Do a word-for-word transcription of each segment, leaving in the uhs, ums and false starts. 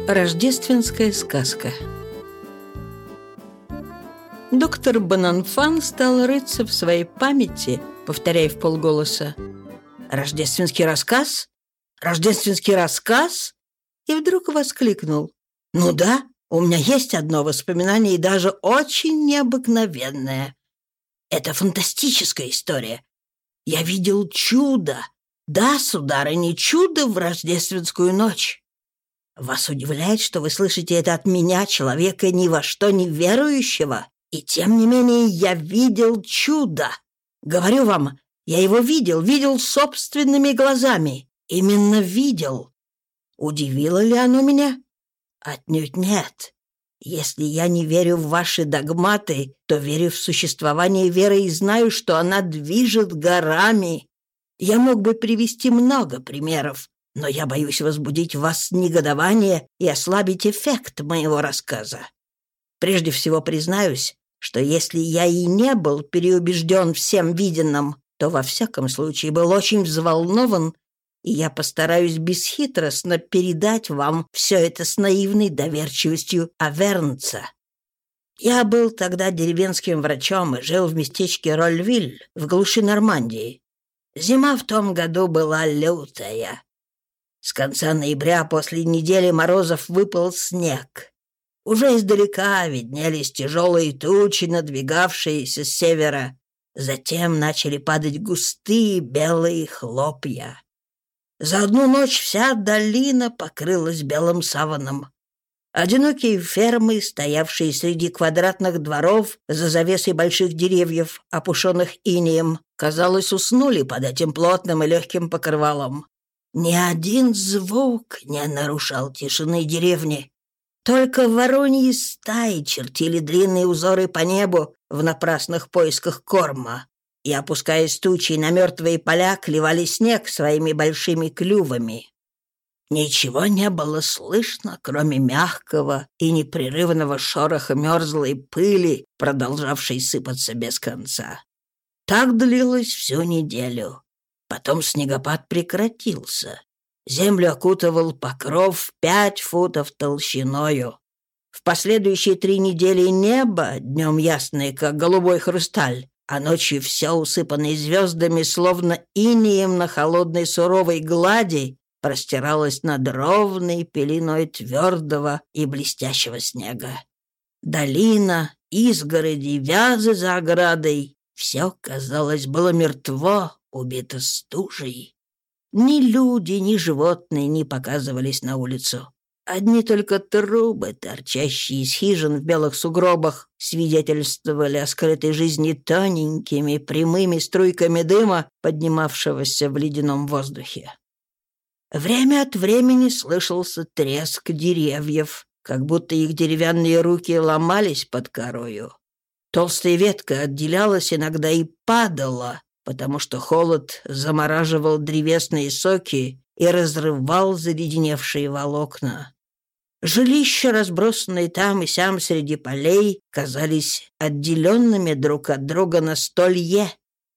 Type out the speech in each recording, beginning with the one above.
Рождественская сказка. Доктор Бонанфан стал рыться в своей памяти, повторяя вполголоса: «Рождественский рассказ? Рождественский рассказ?» И вдруг воскликнул: «Ну да, у меня есть одно воспоминание, и даже очень необыкновенное. Это фантастическая история. Я видел чудо. Да, сударыня, чудо в рождественскую ночь. Вас удивляет, что вы слышите это от меня, человека ни во что не верующего? И тем не менее я видел чудо. Говорю вам, я его видел, видел собственными глазами. Именно видел. Удивило ли оно меня? Отнюдь нет. Если я не верю в ваши догматы, то верю в существование веры и знаю, что она движет горами. Я мог бы привести много примеров, но я боюсь возбудить в вас негодование и ослабить эффект моего рассказа. Прежде всего признаюсь, что если я и не был переубежден всем виденным, то во всяком случае был очень взволнован, и я постараюсь бесхитростно передать вам все это с наивной доверчивостью авернца. Я был тогда деревенским врачом и жил в местечке Рольвиль в глуши Нормандии. Зима в том году была лютая. С конца ноября после недели морозов выпал снег. Уже издалека виднелись тяжелые тучи, надвигавшиеся с севера. Затем начали падать густые белые хлопья. За одну ночь вся долина покрылась белым саваном. Одинокие фермы, стоявшие среди квадратных дворов за завесой больших деревьев, опушенных инеем, казалось, уснули под этим плотным и легким покрывалом. Ни один звук не нарушал тишины деревни. Только вороньи стаи чертили длинные узоры по небу в напрасных поисках корма и, опускаясь тучей на мертвые поля, клевали снег своими большими клювами. Ничего не было слышно, кроме мягкого и непрерывного шороха мерзлой пыли, продолжавшей сыпаться без конца. Так длилось всю неделю. Потом снегопад прекратился. Землю окутывал покров пять футов толщиною. В последующие три недели небо, днем ясное, как голубой хрусталь, а ночью все усыпанное звездами, словно инеем на холодной суровой глади, простиралось над ровной пеленой твердого и блестящего снега. Долина, изгороди, вязы за оградой — все, казалось, было мертво, убито стужей. Ни люди, ни животные не показывались на улицу. Одни только трубы, торчащие из хижин в белых сугробах, свидетельствовали о скрытой жизни тоненькими прямыми струйками дыма, поднимавшегося в ледяном воздухе. Время от времени слышался треск деревьев, как будто их деревянные руки ломались под корою. Толстая ветка отделялась иногда и падала, потому что холод замораживал древесные соки и разрывал заледеневшие волокна. Жилища, разбросанные там и сям среди полей, казались отделенными друг от друга на столье.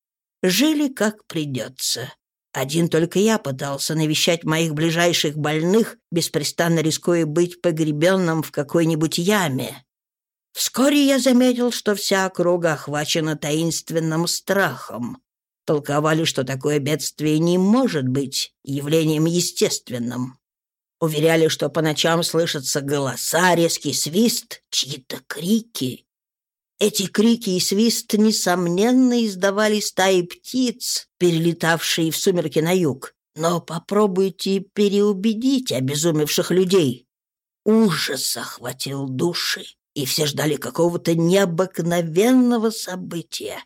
Жили как придется. Один только я пытался навещать моих ближайших больных, беспрестанно рискуя быть погребенным в какой-нибудь яме. Вскоре я заметил, что вся округа охвачена таинственным страхом. Толковали, что такое бедствие не может быть явлением естественным. Уверяли, что по ночам слышатся голоса, резкий свист, чьи-то крики. Эти крики и свист, несомненно, издавали стаи птиц, перелетавшие в сумерки на юг. Но попробуйте переубедить обезумевших людей. Ужас охватил души, и все ждали какого-то необыкновенного события.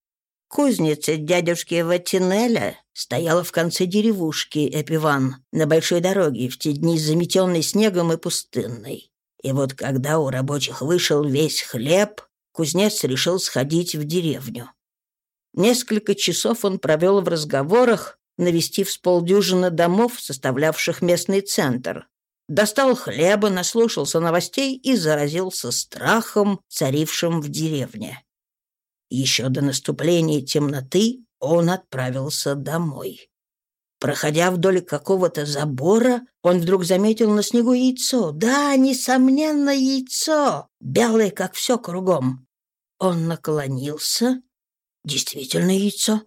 Кузница дядюшки Ватинеля стояла в конце деревушки Эпиван, на большой дороге, в те дни заметенной снегом и пустынной. И вот когда у рабочих вышел весь хлеб, кузнец решил сходить в деревню. Несколько часов он провел в разговорах, навестив с полдюжины домов, составлявших местный центр. Достал хлеба, наслушался новостей и заразился страхом, царившим в деревне. Еще до наступления темноты он отправился домой. Проходя вдоль какого-то забора, он вдруг заметил на снегу яйцо. Да, несомненно, яйцо, белое, как все кругом. Он наклонился. Действительно яйцо.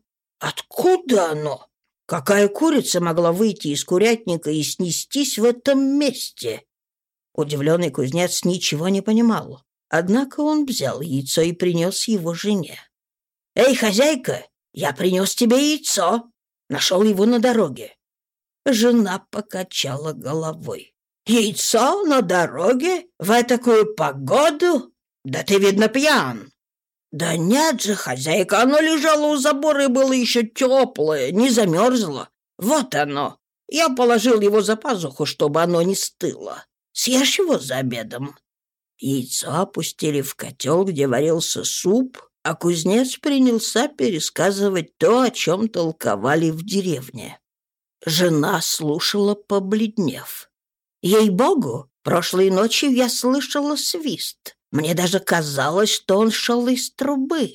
Откуда оно? Какая курица могла выйти из курятника и снестись в этом месте? Удивленный кузнец ничего не понимал. Однако он взял яйцо и принес его жене. «Эй, хозяйка, я принес тебе яйцо. Нашел его на дороге». Жена покачала головой. «Яйцо на дороге? В такую погоду? Да ты, видно, пьян». «Да нет же, хозяйка, оно лежало у забора и было еще теплое, не замерзло. Вот оно. Я положил его за пазуху, чтобы оно не стыло. Съешь его за обедом». Яйцо опустили в котел, где варился суп, а кузнец принялся пересказывать то, о чем толковали в деревне. Жена слушала, побледнев. «Ей-богу, прошлой ночью я слышала свист. Мне даже казалось, что он шел из трубы».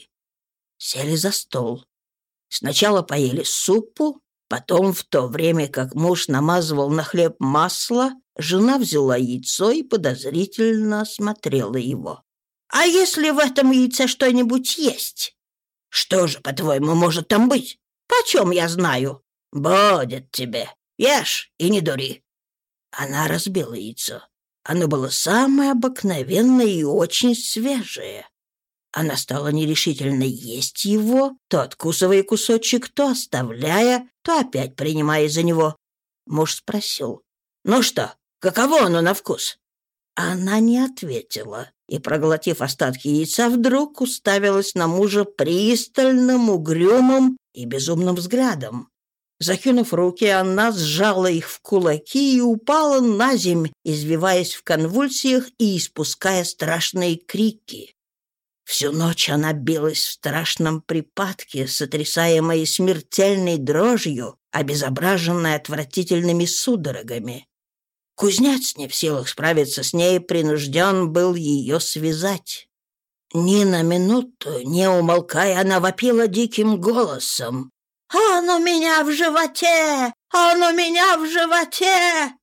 Сели за стол. Сначала поели супу, потом, в то время как муж намазывал на хлеб масло, жена взяла яйцо и подозрительно осмотрела его. «А если в этом яйце что-нибудь есть?» «Что же, по-твоему, может там быть? Почем я знаю?» «Будет тебе. Ешь и не дури». Она разбила яйцо. Оно было самое обыкновенное и очень свежее. Она стала нерешительно есть его, то откусывая кусочек, то оставляя, то опять принимая за него. Муж спросил: «Ну что, каково оно на вкус?» Она не ответила и, проглотив остатки яйца, вдруг уставилась на мужа пристальным, угрюмым и безумным взглядом. Закинув руки, она сжала их в кулаки и упала на земь, извиваясь в конвульсиях и испуская страшные крики. Всю ночь она билась в страшном припадке, сотрясаемой смертельной дрожью, обезображенной отвратительными судорогами. Кузнец, не в силах справиться с ней, принужден был ее связать. Ни на минуту, не умолкая, она вопила диким голосом: «Он у меня в животе! Он у меня в животе!»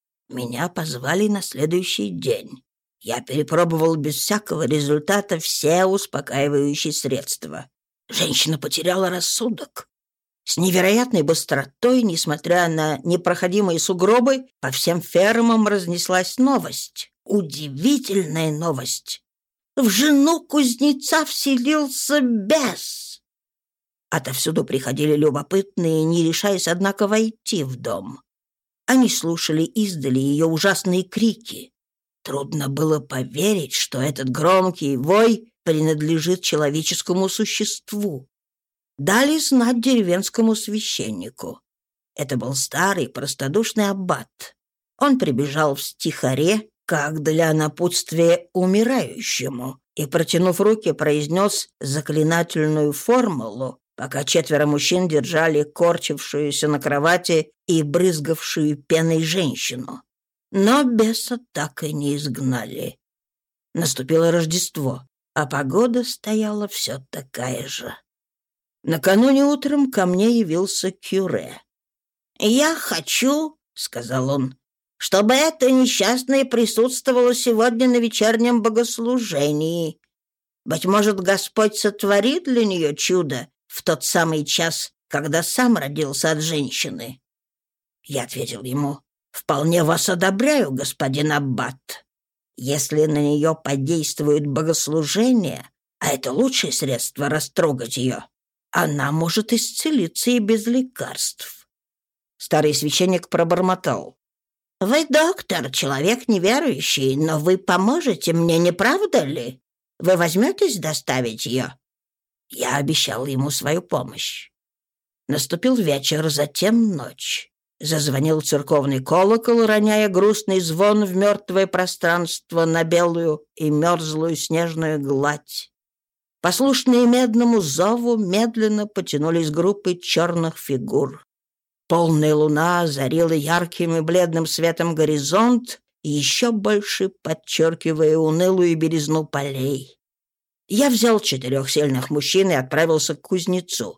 Меня позвали на следующий день. Я перепробовал без всякого результата все успокаивающие средства. Женщина потеряла рассудок. С невероятной быстротой, несмотря на непроходимые сугробы, по всем фермам разнеслась новость. Удивительная новость. В жену кузнеца вселился бес. Отовсюду приходили любопытные, не решаясь, однако, войти в дом. Они слушали издали ее ужасные крики. Трудно было поверить, что этот громкий вой принадлежит человеческому существу. Дали знать деревенскому священнику. Это был старый простодушный аббат. Он прибежал в стихаре, как для напутствия умирающему, и, протянув руки, произнес заклинательную формулу, пока четверо мужчин держали корчившуюся на кровати и брызгавшую пеной женщину. Но беса так и не изгнали. Наступило Рождество, а погода стояла все такая же. Накануне утром ко мне явился кюре. «Я хочу, — сказал он, — чтобы эта несчастная присутствовала сегодня на вечернем богослужении. Быть может, Господь сотворит для нее чудо в тот самый час, когда сам родился от женщины». Я ответил ему: «Вполне вас одобряю, господин аббат. Если на нее подействует богослужение, а это лучшее средство растрогать ее, она может исцелиться и без лекарств». Старый священник пробормотал: «Вы, доктор, человек неверующий, но вы поможете мне, не правда ли? Вы возьметесь доставить ее?» Я обещал ему свою помощь. Наступил вечер, затем ночь. Зазвонил церковный колокол, роняя грустный звон в мертвое пространство на белую и мерзлую снежную гладь. Послушные медному зову медленно потянулись группы черных фигур. Полная луна озарила ярким и бледным светом горизонт, еще больше подчеркивая унылую белизну полей. Я взял четырех сильных мужчин и отправился к кузнецу.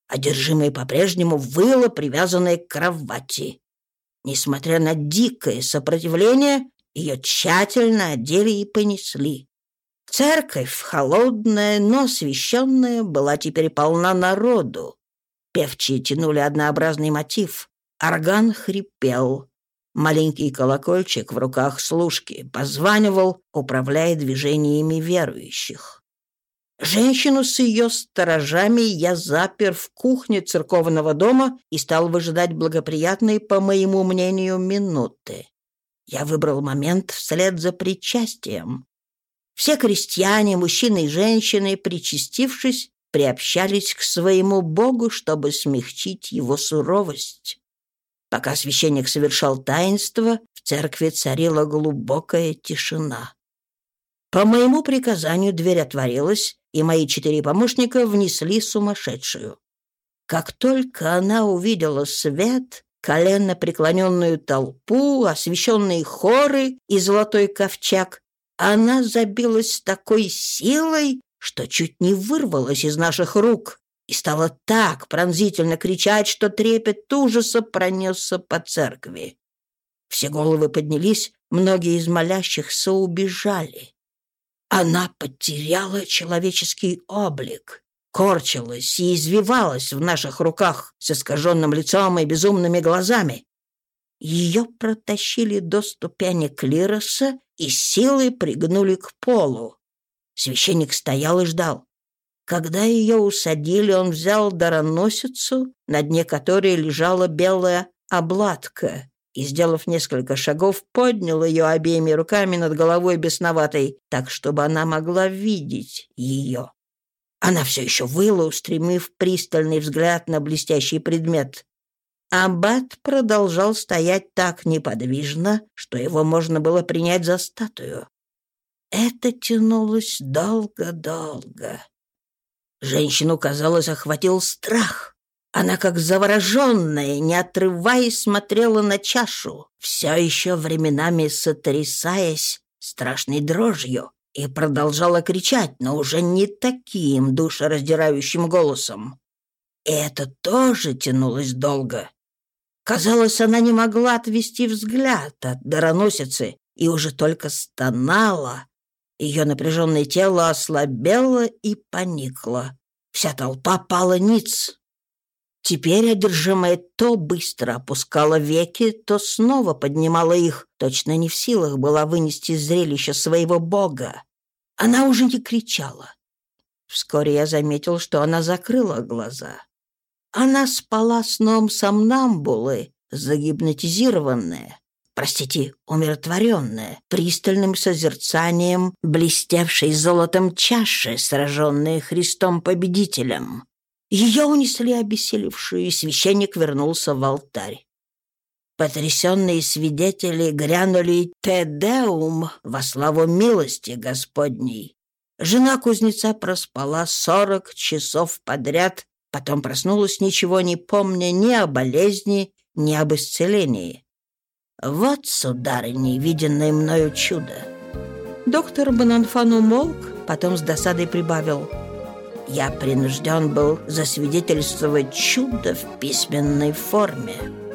Одержимая по-прежнему выла, привязанная к кровати. Несмотря на дикое сопротивление, ее тщательно одели и понесли. Церковь, холодная, но освещенная, была теперь полна народу. Певчие тянули однообразный мотив. Орган хрипел. Маленький колокольчик в руках служки позванивал, управляя движениями верующих. Женщину с ее сторожами я запер в кухне церковного дома и стал выжидать благоприятные, по моему мнению, минуты. Я выбрал момент вслед за причастием. Все крестьяне, мужчины и женщины, причастившись, приобщались к своему Богу, чтобы смягчить его суровость. Пока священник совершал таинство, в церкви царила глубокая тишина. По моему приказанию дверь отворилась, и мои четыре помощника внесли сумасшедшую. Как только она увидела свет, коленно преклоненную толпу, освещенные хоры и золотой ковчег, она забилась с такой силой, что чуть не вырвалась из наших рук и стала так пронзительно кричать, что трепет ужаса пронесся по церкви. Все головы поднялись, многие из молящихся убежали. Она потеряла человеческий облик, корчилась и извивалась в наших руках с искаженным лицом и безумными глазами. Ее протащили до ступени клироса и силой пригнули к полу. Священник стоял и ждал. Когда ее усадили, он взял дароносицу, на дне которой лежала белая обладка, и, сделав несколько шагов, поднял ее обеими руками над головой бесноватой, так, чтобы она могла видеть ее. Она все еще выла, устремив пристальный взгляд на блестящий предмет. Аббат продолжал стоять так неподвижно, что его можно было принять за статую. Это тянулось долго-долго. Женщину, казалось, охватил страх. Она, как завороженная, не отрываясь, смотрела на чашу, все еще временами сотрясаясь страшной дрожью, и продолжала кричать, но уже не таким душераздирающим голосом. И это тоже тянулось долго. Казалось, она не могла отвести взгляд от дароносицы и уже только стонала. Ее напряженное тело ослабело и поникло. Вся толпа пала ниц. Теперь одержимая то быстро опускала веки, то снова поднимала их, точно не в силах была вынести зрелище своего бога. Она уже не кричала. Вскоре я заметил, что она закрыла глаза. Она спала сном сомнамбулы, загипнотизированная, простите, умиротворенная, пристальным созерцанием блестевшей золотом чаши, сраженной Христом-победителем. Ее унесли обессилевшую, и священник вернулся в алтарь. Потрясенные свидетели грянули «Те Деум» во славу милости Господней. Жена кузнеца проспала сорок часов подряд, потом проснулась, ничего не помня ни о болезни, ни об исцелении. Вот, сударыня, виденное мною чудо. Доктор Бонанфан умолк, потом с досадой прибавил: я принужден был засвидетельствовать чудо в письменной форме.